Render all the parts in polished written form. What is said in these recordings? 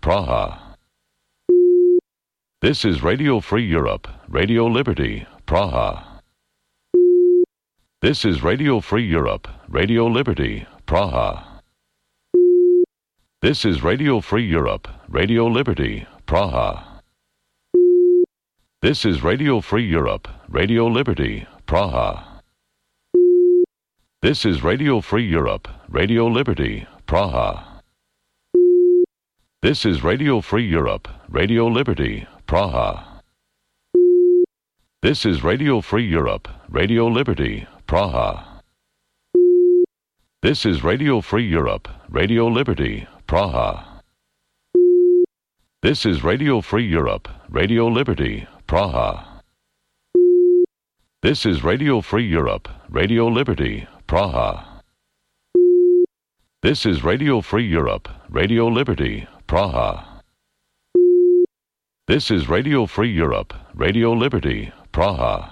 Praha. This is Radio Free Europe, Radio Liberty, Praha. This is Radio Free Europe, Radio Liberty, Praha. This is Radio Free Europe, Radio Liberty, Praha. This is Radio Free Europe, Radio Liberty, Praha. This is Radio Free Europe, Radio Liberty, Praha. This is Radio Free Europe, Radio Liberty, Praha. This is Radio Free Europe, Radio Liberty, Praha. This is Radio Free Europe, Radio Liberty, Praha. This is Radio Free Europe, Radio Liberty, Praha. This is Radio Free Europe, Radio Liberty, Praha. This is Radio Free Europe, Radio Liberty, Praha. This is Radio Free Europe, Radio Liberty, Praha.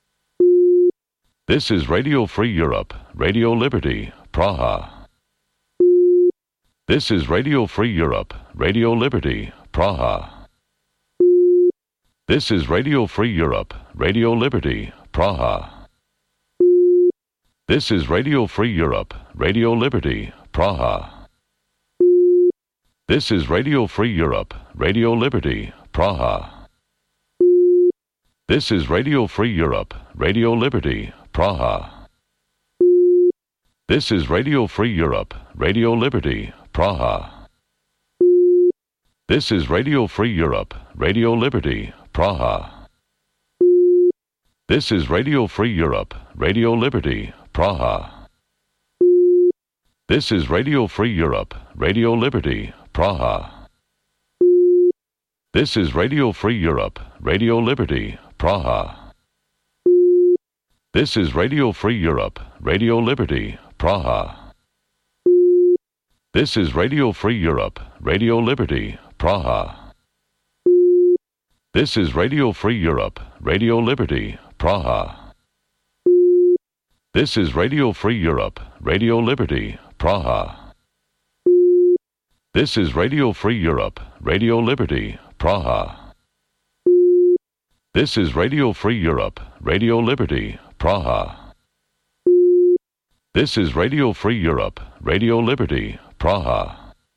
This is Radio Free Europe, Radio Liberty, Praha. This is Radio Free Europe, Radio Liberty, Praha. This is Radio Free Europe, Radio Liberty, Praha. This is Radio Free Europe, Radio Liberty, Praha. This is Radio Free Europe, Radio Liberty, Praha. This is Radio Free Europe, Radio Liberty, Praha. This is Radio Free Europe, Radio Liberty, Praha. This is Radio Free Europe, Radio Liberty, Praha. This is Radio Free Europe, Radio Liberty, Praha. This is Radio Free Europe, Radio Liberty, Praha. This is Radio Free Europe, Radio Liberty, Praha. This is Radio Free Europe, Radio Liberty, Praha. This is Radio Free Europe, Radio Liberty, Praha. This is Radio Free Europe, Radio Liberty, Praha. This is Radio Free Europe, Radio Liberty, Praha. This is Radio Free Europe, Radio Liberty, Praha. This is Radio Free Europe, Radio Liberty, Praha. This is Radio Free Europe, Radio Liberty, Praha.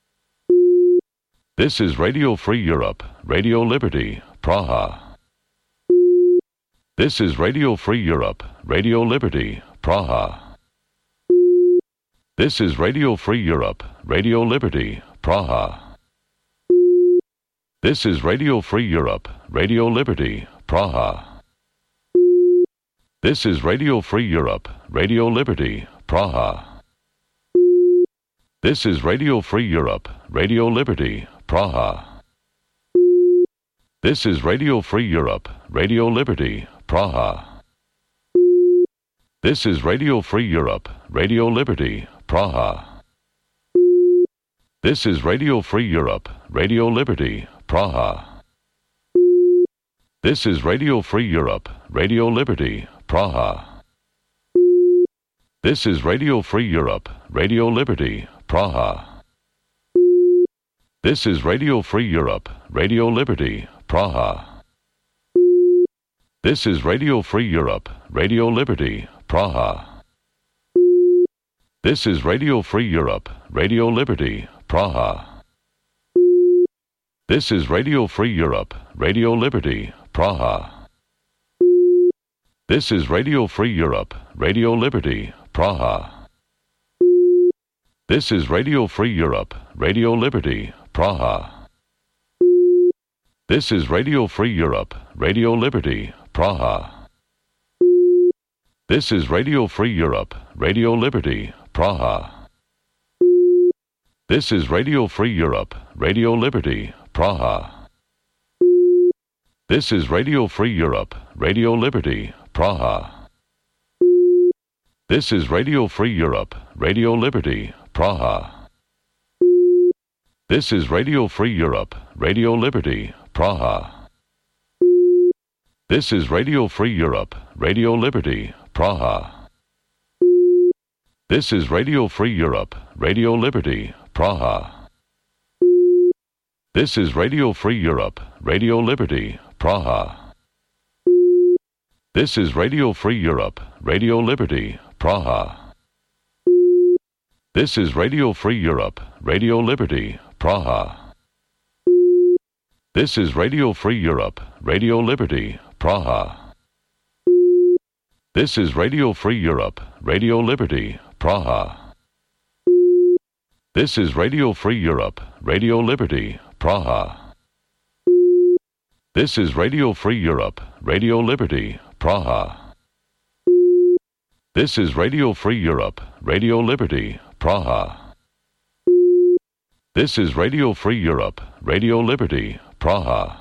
This is Radio Free Europe, Radio Liberty, Praha. This is Radio Free Europe, Radio Liberty, Praha. This is Radio Free Europe, Radio Liberty, Praha. This is Radio Free Europe, Radio Liberty, Praha. This is Radio Free Europe, Radio Liberty, Praha. This is Radio Free Europe, Radio Liberty, Praha. This is Radio Free Europe, Radio Liberty, Praha. This is Radio Free Europe, Radio Liberty, Praha. This is Radio Free Europe, Radio Liberty, Praha. This is Radio Free Europe, Radio Liberty, Praha. This is Radio Free Europe, Radio Liberty, Praha. This is Radio Free Europe, Radio Liberty, Praha. This is Radio Free Europe, Radio Liberty, Praha. This is Radio Free Europe, Radio Liberty, Praha. This is Radio Free Europe, Radio Liberty, Praha. This is Radio Free Europe, Radio Liberty, Praha. This is Radio Free Europe, Radio Liberty, Praha. This is Radio Free Europe, Radio Liberty, Praha. This is Radio Free Europe, Radio Liberty, Praha. This is Radio Free Europe, Radio Liberty, Praha. This is Radio Free Europe, Radio Liberty, Praha. This is Radio Free Europe, Radio Liberty, Praha. This is Radio Free Europe, Radio Liberty, Praha. This is Radio Free Europe, Radio Liberty, Praha. This is Radio Free Europe, Radio Liberty, Praha. This is Radio Free Europe, Radio Liberty, Praha. This is Radio Free Europe, Radio Liberty, Praha. This is Radio Free Europe, Radio Liberty, Praha. This is Radio Free Europe, Radio Liberty, Praha. This is Radio Free Europe, Radio Liberty, Praha. This is Radio Free Europe, Radio Liberty, Praha. This is Radio Free Europe, Radio Liberty, Praha. This is Radio Free Europe, Radio Liberty, Praha. This is Radio Free Europe, Radio Liberty, Praha.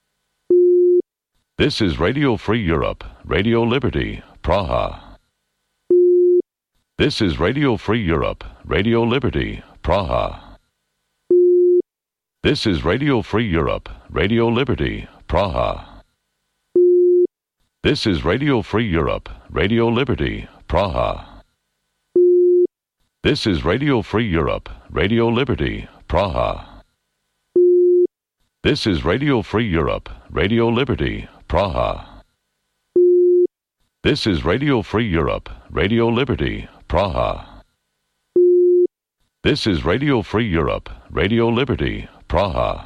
This is Radio Free Europe, Radio Liberty, Praha. This is Radio Free Europe, Radio Liberty, Praha. This is Radio Free Europe, Radio Liberty, Praha. This is Radio Free Europe, Radio Liberty, Praha. This is Radio Free Europe, Radio Liberty, Praha. This is Radio Free Europe, Radio Liberty, Praha. This is Radio Free Europe, Radio Liberty, Praha. This is Radio Free Europe, Radio Liberty, Praha.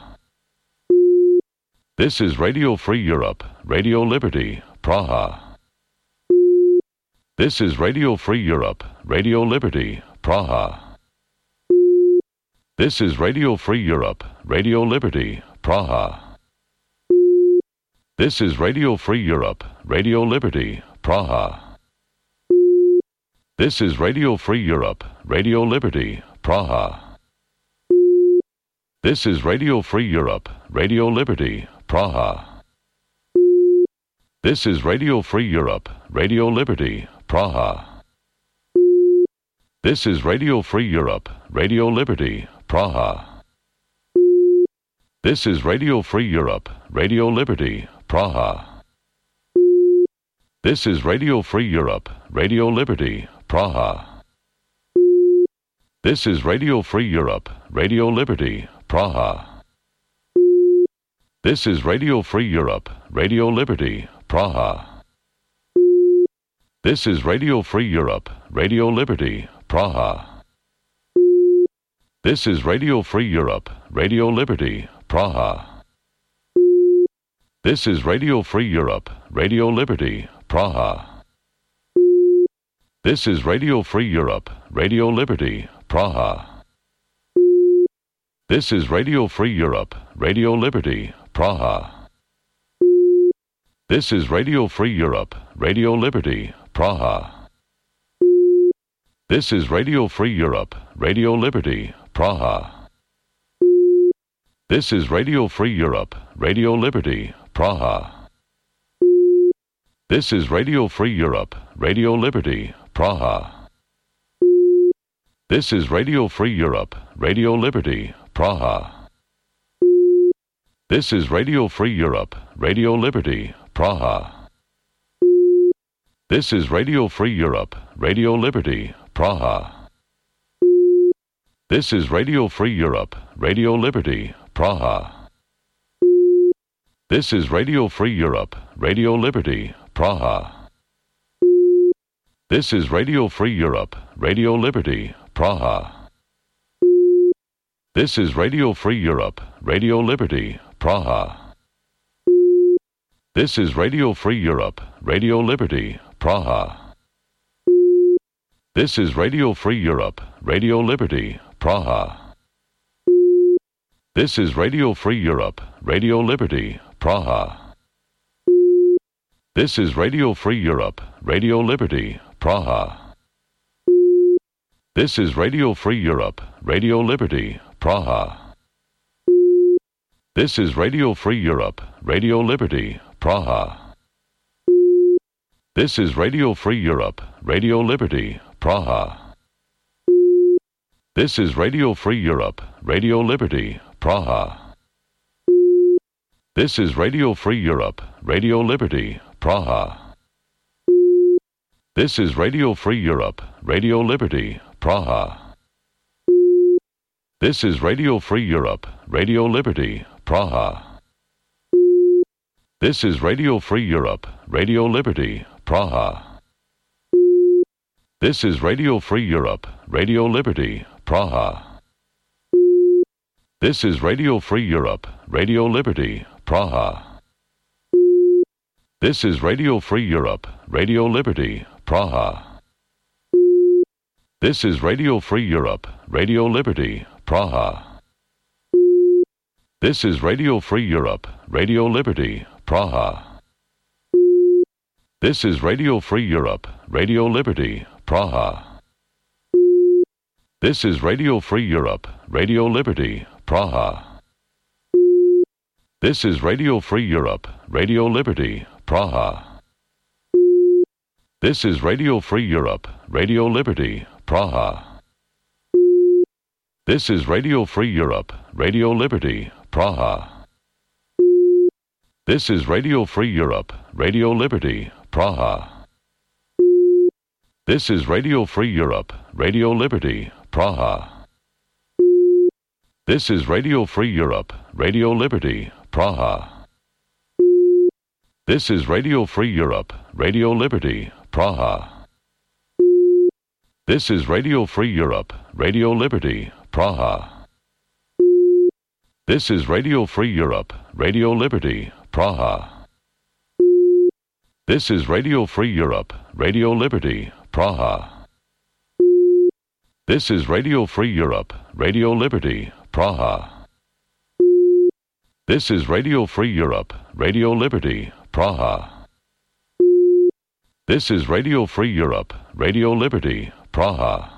This is Radio Free Europe, Radio Liberty, Praha. This is Radio Free Europe, Radio Liberty, Praha. This is Radio Free Europe, Radio Liberty, Praha. This is Radio Free Europe, Radio Liberty, Praha. This is Radio Free Europe, Radio Liberty, Praha. This is Radio Free Europe, Radio Liberty, Praha. This is Radio Free Europe, Radio Liberty, Praha. This is Radio Free Europe, Radio Liberty, Praha. This is Radio Free Europe, Radio Liberty, Praha. This is Radio Free Europe, Radio Liberty, Praha. This is Radio Free Europe, Radio Liberty, Praha. This is Radio Free Europe, Radio Liberty, Praha. This is Radio Free Europe, Radio Liberty, Praha. This is Radio Free Europe, Radio Liberty, Praha. This is Radio Free Europe, Radio Liberty, Praha. This is Radio Free Europe, Radio Liberty, Praha. This is Radio Free Europe, Radio Liberty, Praha. This is Radio Free Europe, Radio Liberty, Praha. This is Radio Free Europe, Radio Liberty, Praha. This is Radio Free Europe, Radio Liberty, Praha. This is Radio Free Europe, Radio Liberty, Praha. This is Radio Free Europe, Radio Liberty, Praha. This is Radio Free Europe, Radio Liberty, Praha. This is Radio Free Europe, Radio Liberty, Praha. This is Radio Free Europe, Radio Liberty, Praha. This is Radio Free Europe, Radio Liberty, Praha. This is Radio Free Europe, Radio Liberty, Praha. This is Radio Free Europe, Radio Liberty, Praha. This is Radio Free Europe, Radio Liberty, Praha. This is Radio Free Europe, Radio Liberty, Praha. This is Radio Free Europe, Radio Liberty, Praha. This is Radio Free Europe, Radio Liberty, Praha. This is Radio Free Europe, Radio Liberty, Praha. This is Radio Free Europe, Radio Liberty, Praha. This is Radio Free Europe, Radio Liberty, Praha. This is Radio Free Europe, Radio Liberty, Praha. This is Radio Free Europe, Radio Liberty, Praha. This is Radio Free Europe, Radio Liberty, Praha. This is Radio Free Europe, Radio Liberty, Praha. This is Radio Free Europe, Radio Liberty, Praha. This is Radio Free Europe, Radio Liberty, Praha. This is Radio Free Europe, Radio Liberty, Praha. This is Radio Free Europe, Radio Liberty, Praha. This is Radio Free Europe, Radio Liberty, Praha. This is Radio Free Europe, Radio Liberty, Praha. This is Radio Free Europe, Radio Liberty, Praha. This is Radio Free Europe, Radio Liberty, Praha. This is Radio Free Europe, Radio Liberty, Praha. This is Radio Free Europe, Radio Liberty, Praha. This is Radio Free Europe, Radio Liberty, Praha. This is Radio Free Europe, Radio Liberty, Praha. This is Radio Free Europe, Radio Liberty, Praha. This is Radio Free Europe, Radio Liberty, Praha. This is Radio Free Europe, Radio Liberty, Praha. This is Radio Free Europe, Radio Liberty, Praha. This is Radio Free Europe, Radio Liberty, Praha. This is Radio Free Europe, Radio Liberty, Praha. This is Radio Free Europe, Radio Liberty, Praha. This is Radio Free Europe, Radio Liberty, Praha. This is Radio Free Europe, Radio Liberty, Praha.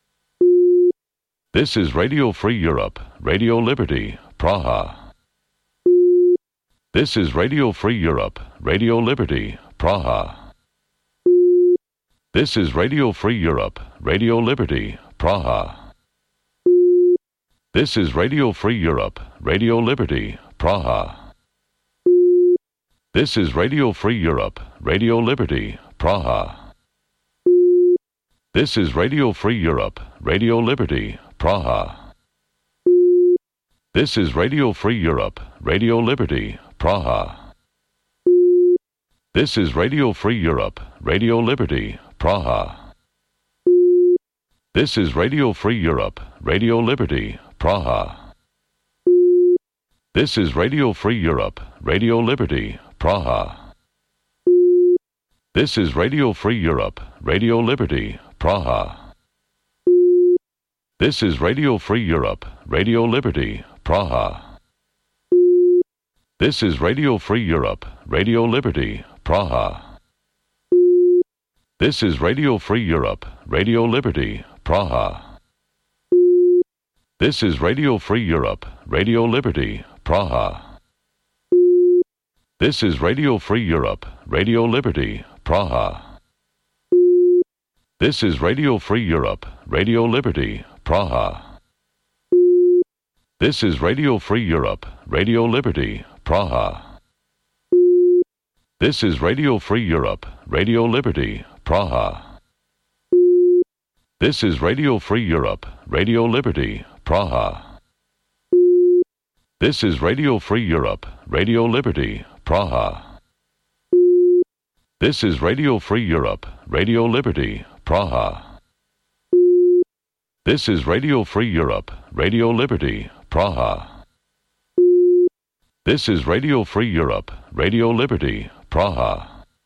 This is Radio Free Europe, Radio Liberty, Praha. This is Radio Free Europe, Radio Liberty, Praha. This is Radio Free Europe, Radio Liberty, Praha. This is Radio Free Europe, Radio Liberty, Praha. This is Radio Free Europe, Radio Liberty, Praha. This is Radio Free Europe, Radio Liberty, Praha. This is Radio Free Europe, Radio Liberty, Praha. This is Radio Free Europe, Radio Liberty, Praha. This is Radio Free Europe, Radio Liberty, Praha. This is Radio Free Europe, Radio Liberty, Praha. This is Radio Free Europe, Radio Liberty, Praha. This is Radio Free Europe, Radio Liberty, Praha. This is Radio Free Europe, Radio Liberty, Praha. This is Radio Free Europe, Radio Liberty, Praha. This is Radio Free Europe, Radio Liberty, Praha. This is Radio Free Europe, Radio Liberty, Praha. This is Radio Free Europe, Radio Liberty, Praha. This is Radio Free Europe, Radio Liberty, Praha. This is Radio Free Europe, Radio Liberty, Praha. This is Radio Free Europe, Radio Liberty, Praha. This is Radio Free Europe, Radio Liberty, Praha. This is Radio Free Europe, Radio Liberty, Praha. This is Radio Free Europe, Radio Liberty, Praha. This is Radio Free Europe, Radio Liberty, Praha.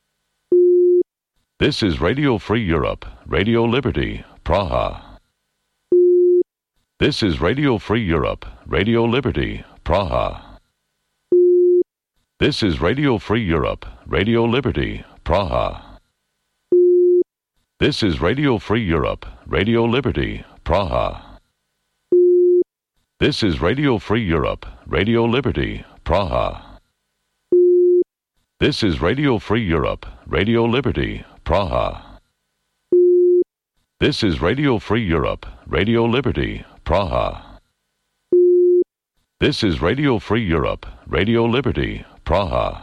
This is Radio Free Europe, Radio Liberty, Praha. This is Radio Free Europe, Radio Liberty, Praha. This is Radio Free Europe, Radio Liberty, Praha. This is Radio Free Europe, Radio Liberty, Praha. This is Radio Free Europe, Radio Liberty, Praha. This is Radio Free Europe, Radio Liberty, Praha. This is Radio Free Europe, Radio Liberty, Praha. This is Radio Free Europe, Radio Liberty, Praha.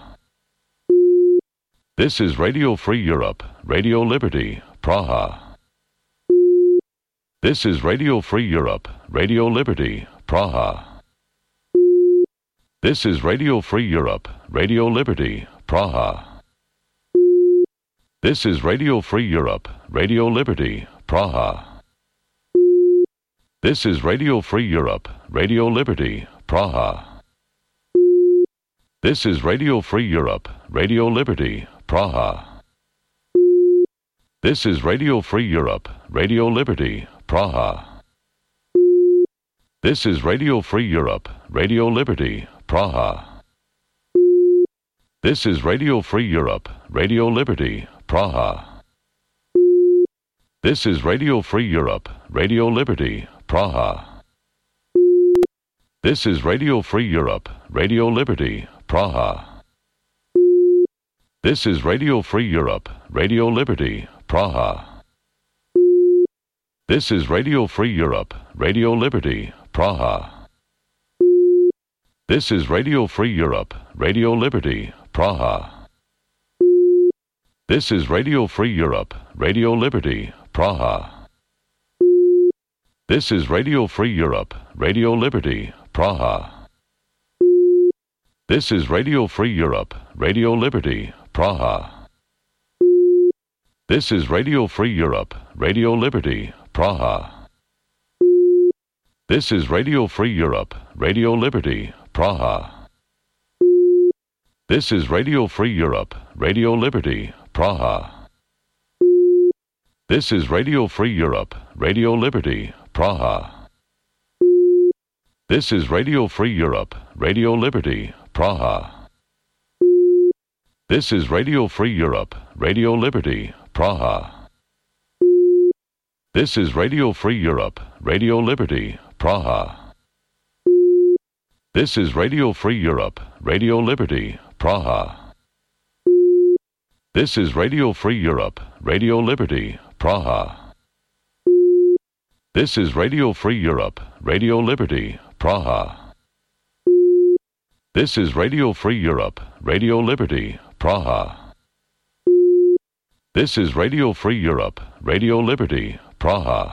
This is Radio Free Europe, Radio Liberty, Praha. This is Radio Free Europe, Radio Liberty, Praha. This is Radio Free Europe, Radio Liberty, Praha. This is Radio Free Europe, Radio Liberty, Praha. This is Radio Free Europe, Radio Liberty, Praha. This is Radio Free Europe, Radio Liberty, Praha. This is Radio Free Europe, Radio Liberty, Praha. This is Radio Free Europe, Radio Liberty, Praha. This is Radio Free Europe, Radio Liberty, Praha. This is Radio Free Europe, Radio Liberty, Praha. This is Radio Free Europe, Radio Liberty, Praha. This is Radio Free Europe, Radio Liberty, Praha. This is Radio Free Europe, Radio Liberty, Praha. This is Radio Free Europe, Radio Liberty, Praha. This is Radio Free Europe, Radio Liberty, Praha. This is Radio Free Europe, Radio Liberty, Praha. This is Radio Free Europe, Radio Liberty, Praha. This is Radio Free Europe, Radio Liberty, Praha. This is Radio Free Europe, Radio Liberty, Praha. This is Radio Free Europe, Radio Liberty, Praha. This is Radio Free Europe, Radio Liberty, Praha. This is Radio Free Europe, Radio Liberty, Praha. This is Radio Free Europe, Radio Liberty, Praha. This is Radio Free Europe, Radio Liberty, Praha. This is Radio Free Europe, Radio Liberty, Praha. This is Radio Free Europe, Radio Liberty, Praha. This is Radio Free Europe, Radio Liberty, Praha. This is Radio Free Europe, Radio Liberty, Praha. This is Radio Free Europe, Radio Liberty, Praha.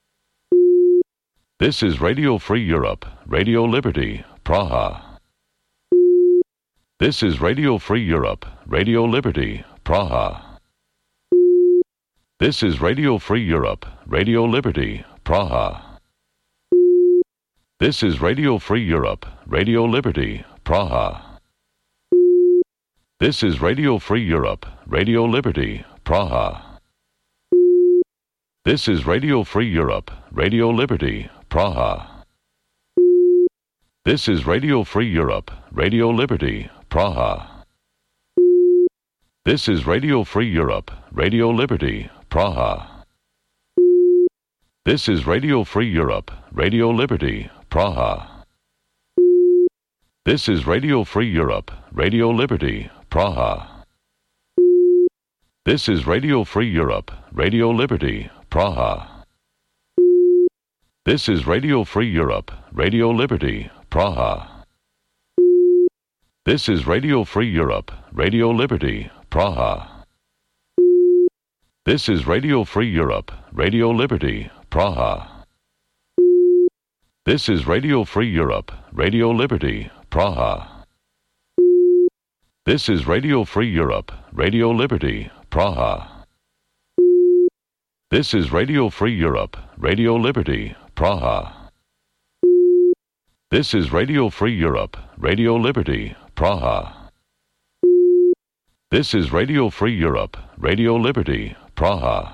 This is Radio Free Europe, Radio Liberty, Praha. This is Radio Free Europe, Radio Liberty, Praha. This is Radio Free Europe, Radio Liberty, Praha. This is Radio Free Europe, Radio Liberty, Praha. This is Radio Free Europe, Radio Liberty, Praha. This is Radio Free Europe, Radio Liberty, Praha. This is Radio Free Europe, Radio Liberty, Praha. This is Radio Free Europe, Radio Liberty, Praha. This is Radio Free Europe, Radio Liberty, Praha. This is Radio Free Europe, Radio Liberty, Praha. This is Radio Free Europe, Radio Liberty, Praha. This is Radio Free Europe, Radio Liberty, Praha. This is Radio Free Europe, Radio Liberty, Praha. This is Radio Free Europe, Radio Liberty, Praha. This is Radio Free Europe, Radio Liberty, Praha. This is Radio Free Europe, Radio Liberty, Praha. This is Radio Free Europe, Radio Liberty, Praha. This is Radio Free Europe, Radio Liberty, Praha. This is Radio Free Europe, Radio Liberty, Praha.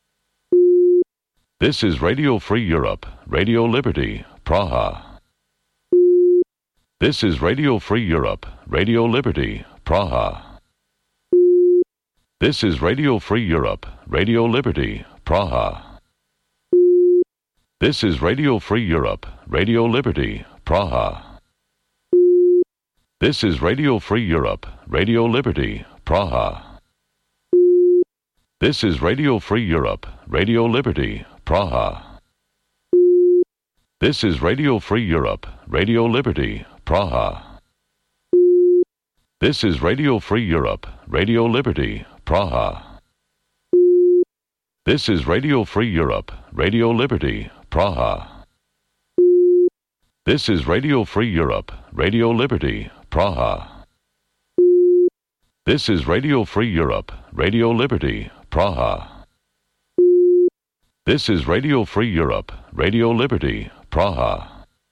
This is Radio Free Europe, Radio Liberty, Praha. This is Radio Free Europe, Radio Liberty, Praha. This is Radio Free Europe, Radio Liberty, Praha. This is Radio Free Europe, Radio Liberty, Praha. This is Radio Free Europe, Radio Liberty, Praha. This is Radio Free Europe, Radio Liberty, Praha. This is Radio Free Europe, Radio Liberty, Praha. This is Radio Free Europe, Radio Liberty, Praha. This is Radio Free Europe, Radio Liberty, Praha. This is Radio Free Europe, Radio Liberty, Praha. This is Radio Free Europe, Radio Liberty, Praha. This is Radio Free Europe, Radio Liberty, Praha.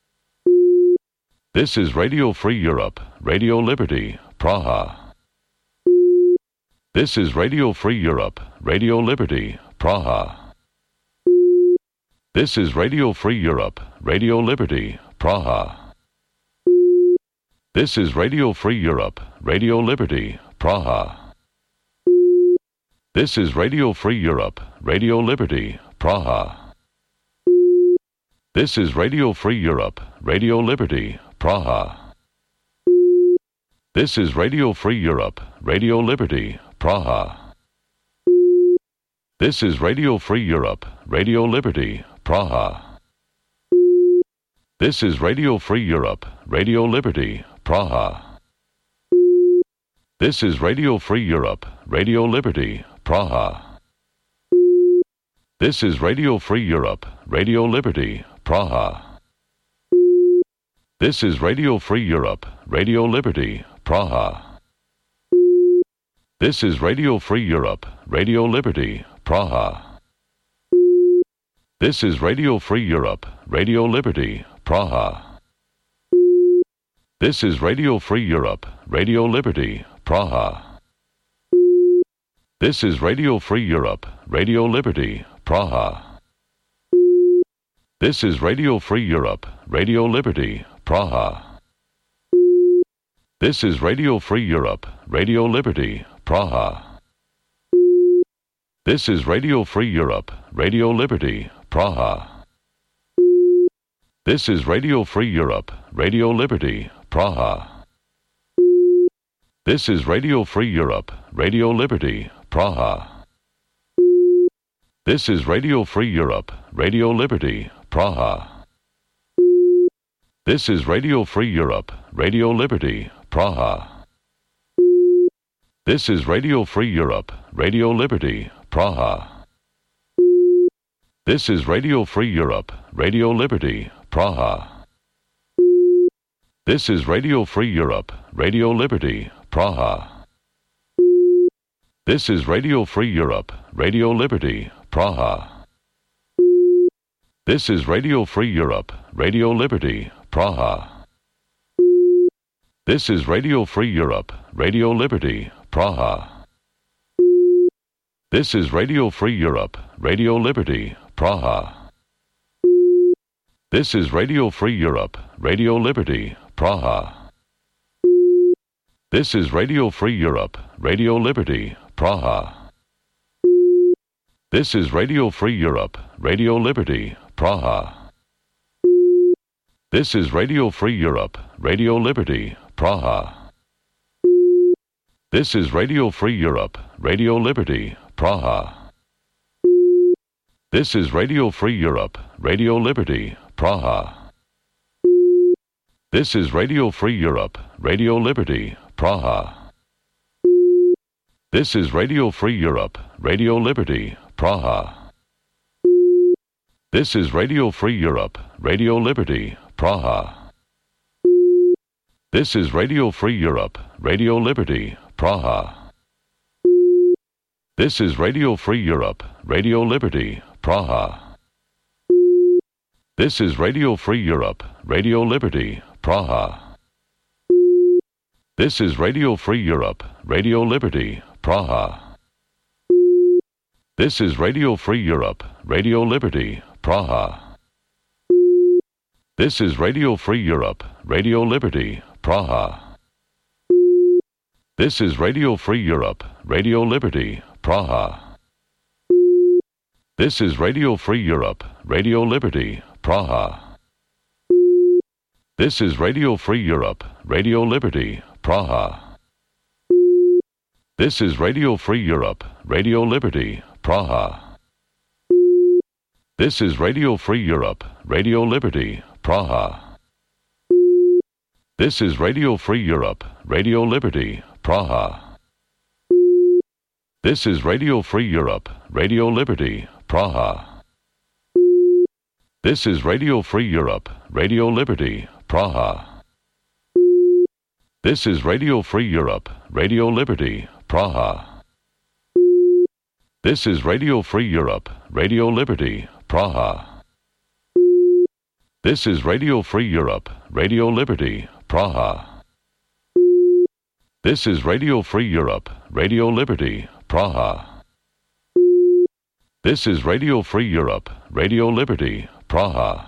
This is Radio Free Europe, Radio Liberty, Praha. This is Radio Free Europe, Radio Liberty, Praha. This is Radio Free Europe, Radio Liberty, Praha. This is Radio Free Europe, Radio Liberty, Praha. This is Radio Free Europe, Radio Liberty, Praha. This is Radio Free Europe, Radio Liberty, Praha. This is Radio Free Europe, Radio Liberty, Praha. This is Radio Free Europe, Radio Liberty, Praha. This is Radio Free Europe, Radio Liberty, Praha. This is Radio Free Europe, Radio Liberty, Praha. This is Radio Free Europe, Radio Liberty, Praha. This is Radio Free Europe, Radio Liberty, Praha. This is Radio Free Europe, Radio Liberty, Praha. This is Radio Free Europe, Radio Liberty, Praha. This is Radio Free Europe, Radio Liberty, Praha. This is Radio Free Europe, Radio Liberty, Praha. This is Radio Free Europe, Radio Liberty, Praha. This is Radio Free Europe, Radio Liberty, Praha. This is Radio Free Europe, Radio Liberty, Praha. This is Radio Free Europe, Radio Liberty, Praha. This is Radio Free Europe, Radio Liberty, Praha. This is Radio Free Europe, Radio Liberty, Praha. This is Radio Free Europe, Radio Liberty, Praha. This is Radio Free Europe, Radio Liberty, Praha. This is Radio Free Europe, Radio Liberty, Praha. This is Radio Free Europe, Radio Liberty, Praha. This is Radio Free Europe, Radio Liberty, Praha. This is Radio Free Europe, Radio Liberty, Praha. This is Radio Free Europe, Radio Liberty, Praha. This is Radio Free Europe, Radio Liberty, Praha. This is Radio Free Europe, Radio Liberty, Praha. This is Radio Free Europe, Radio Liberty, Praha. This is Radio Free Europe, Radio Liberty, Praha. This is Radio Free Europe, Radio Liberty, Praha. This is Radio Free Europe, Radio Liberty, Praha. This is Radio Free Europe, Radio Liberty, Praha. This is Radio Free Europe, Radio Liberty, Praha. This is Radio Free Europe, Radio Liberty, Praha. This is Radio Free Europe, Radio Liberty, Praha. This is Radio Free Europe, Radio Liberty, Praha. This is Radio Free Europe, Radio Liberty, Praha. This is Radio Free Europe, Radio Liberty, Praha. This is Radio Free Europe, Radio Liberty, Praha. This is Radio Free Europe, Radio Liberty, Praha. This is Radio Free Europe, Radio Liberty, Praha. This is Radio Free Europe, Radio Liberty, Praha. This is Radio Free Europe, Radio Liberty, Praha. This is Radio Free Europe, Radio Liberty, Praha. This is Radio Free Europe, Radio Liberty, Praha. This is Radio Free Europe, Radio Liberty, Praha. This is Radio Free Europe, Radio Liberty, Praha. This is Radio Free Europe, Radio Liberty, Praha. This is Radio Free Europe, Radio Liberty, Praha. This is Radio Free Europe, Radio Liberty, Praha. This is Radio Free Europe, Radio Liberty, Praha. This is Radio Free Europe, Radio Liberty, Praha. This is Radio Free Europe, Radio Liberty, Praha. This is Radio Free Europe, Radio Liberty, Praha.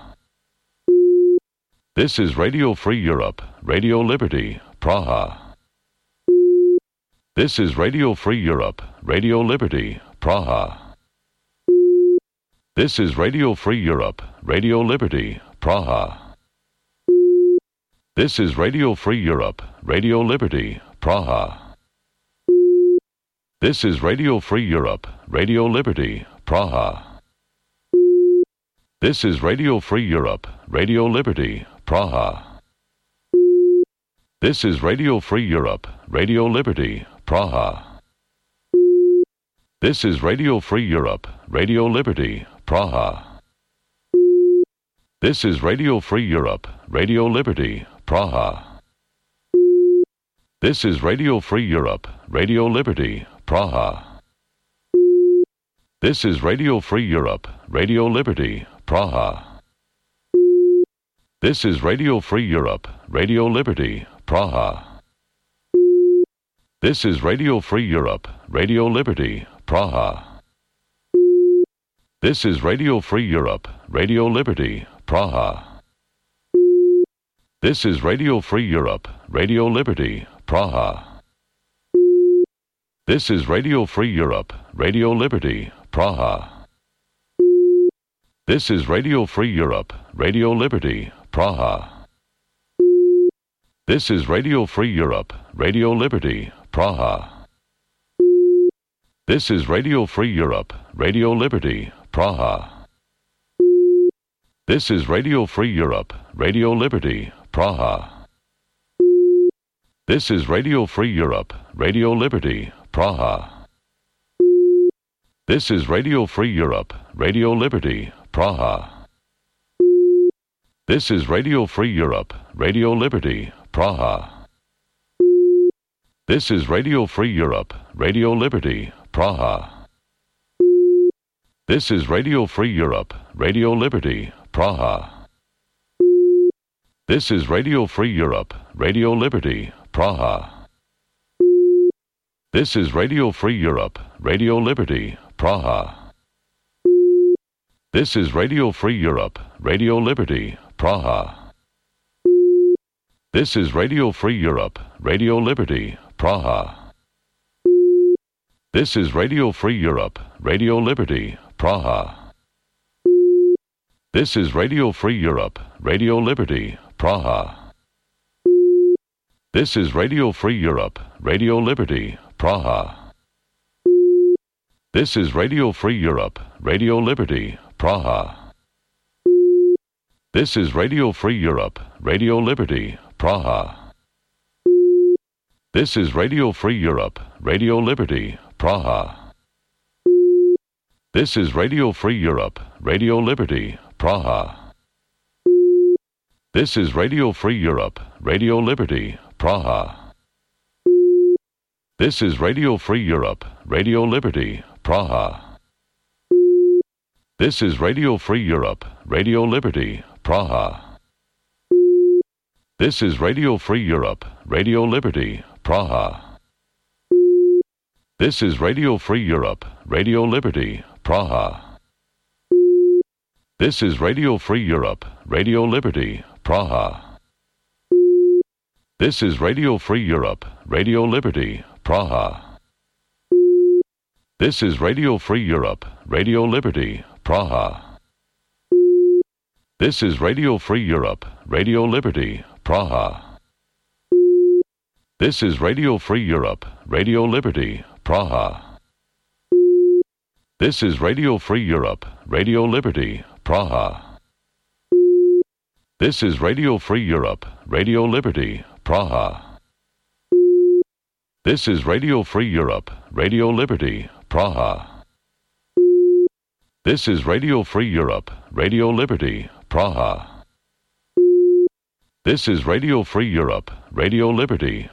This is Radio Free Europe, Radio Liberty, Praha. This is Radio Free Europe, Radio Liberty, Praha. This is Radio Free Europe, Radio Liberty, Praha. This is Radio Free Europe, Radio Liberty, Praha. This is Radio Free Europe, Radio Liberty, Praha. This is Radio Free Europe, Radio Liberty, Praha. This is Radio Free Europe, Radio Liberty, Praha. This is Radio Free Europe, Radio Liberty, Praha. This is Radio Free Europe, Radio Liberty, Praha. This is Radio Free Europe, Radio Liberty, Praha. This is Radio Free Europe, Radio Liberty, Praha. This is Radio Free Europe, Radio Liberty, Praha. This is Radio Free Europe, Radio Liberty, Praha. This is Radio Free Europe, Radio Liberty, Praha. This is Radio Free Europe, Radio Liberty, Praha. This is Radio Free Europe, Radio Liberty, Praha. This is Radio Free Europe, Radio Liberty, Praha. This is Radio Free Europe, Radio Liberty, Praha. This is Radio Free Europe, Radio Liberty, Praha. This is Radio Free Europe, Radio Liberty, Praha. This is Radio Free Europe, Radio Liberty, Praha. This is Radio Free Europe, Radio Liberty, Praha. This is Radio Free Europe, Radio Liberty, Praha. This is Radio Free Europe, Radio Liberty, Praha. This is Radio Free Europe, Radio Liberty, Praha. This is Radio Free Europe, Radio Liberty, Praha. This is Radio Free Europe, Radio Liberty, Praha. This is Radio Free Europe, Radio Liberty, Praha. This is Radio Free Europe, Radio Liberty, Praha. This is Radio Free Europe, Radio Liberty, Praha. This is Radio Free Europe, Radio Liberty, Praha. This is Radio Free Europe, Radio Liberty, Praha. This is Radio Free Europe, Radio Liberty, Praha. This is Radio Free Europe, Radio Liberty, Praha. This is Radio Free Europe, Radio Liberty, Praha. This is Radio Free Europe, Radio Liberty, Praha. This is Radio Free Europe, Radio Liberty, Praha. This is Radio Free Europe, Radio Liberty, Praha. This is Radio Free Europe, Radio Liberty, Praha. This is Radio Free Europe, Radio Liberty, Praha. This is Radio Free Europe, Radio Liberty, Praha. This is Radio Free Europe, Radio Liberty, Praha. This is Radio Free Europe, Radio Liberty, Praha. This is Radio Free Europe, Radio Liberty, Praha. This is Radio Free Europe, Radio Liberty, Praha. This is Radio Free Europe, Radio Liberty, Praha. This is Radio Free Europe, Radio Liberty, Praha. This is Radio Free Europe, Radio Liberty, Praha. This is Radio Free Europe, Radio Liberty, Praha. This is Radio Free Europe, Radio Liberty, Praha. This is Radio Free Europe, Radio Liberty,